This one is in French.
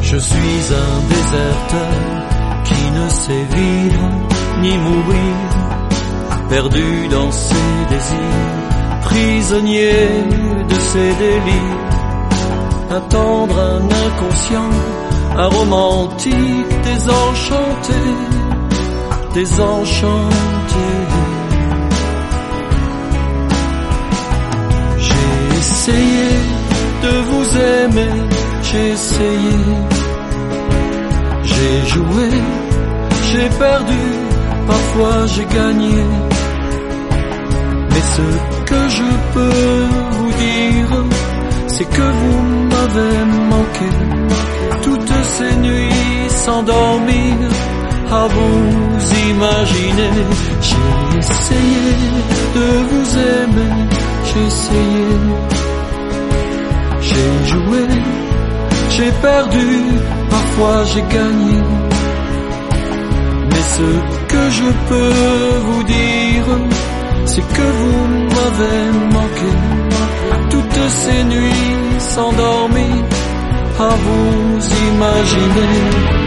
Je suis un déserteur qui ne sait vivre ni mourir, perdu dans ses désirs, prisonnier de ses délires. Un tendre, un inconscient, un romantique désenchanté, désenchanté. J'ai essayé de vous aimer, j'ai essayé. J'ai joué, j'ai perdu, parfois j'ai gagné. Mais ce que je peux vous dire, c'est que vous m'avez manqué. Toutes ces nuits sans dormir, à vous imaginer. J'ai essayé de vous aimer, j'ai essayé. J'ai joué, j'ai perdu, parfois j'ai gagné. Mais ce que je peux vous dire, c'est que vous m'avez manqué. Toutes ces nuits sans dormir, à vous imaginer.